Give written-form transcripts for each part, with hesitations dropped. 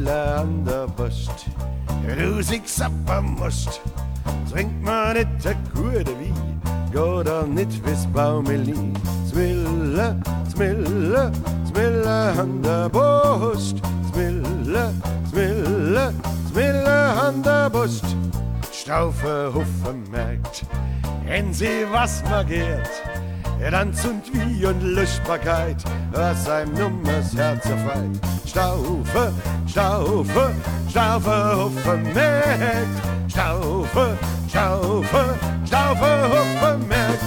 Smille an der Brust. Du siehst aber musst, trinkt man nicht a gute Wein, geht er nicht bis Baumeli. Smille, Smille, Smille an der Brust. Smille, Smille, Smille an der Brust. Staufe Huffe merkt, wenn sie was man geht, dann zund wie und Lustbarkeit, was einem nummers Herz erfreut. Staufe, Staufe, Staufe Huffe merkt, Staufe, Staufe, Staufe Huffe merkt.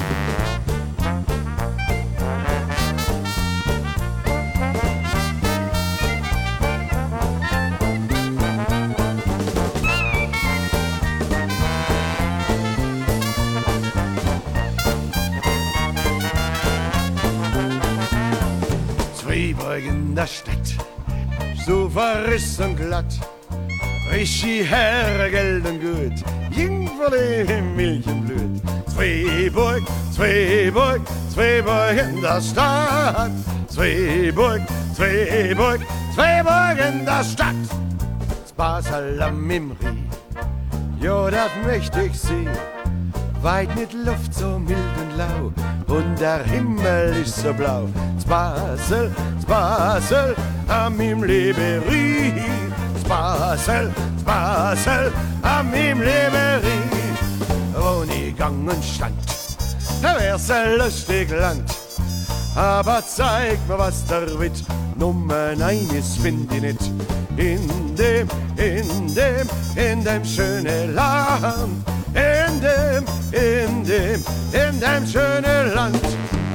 In der Stadt, so verriss und glatt, richtig Herrgeld und Gut, Jungfrau im Milchenblut. Zweiburg, Zweiburg, Zweiburg in der Stadt, Zweiburg, Zweiburg, Zweiburg in der Stadt. Basel am Mimri, jo, das möchte ich sehen. Weit mit Luft so mild und lau und der Himmel ist so blau. Basel, Basel, am im Leberie. Basel, Basel, am im Leberie. Wo nie Gang und stand, da wär's ein lustig Land. Aber zeig mir, was der Wit Nummer 1 find ich nicht. In dem schönen Land. In dem schönen Land.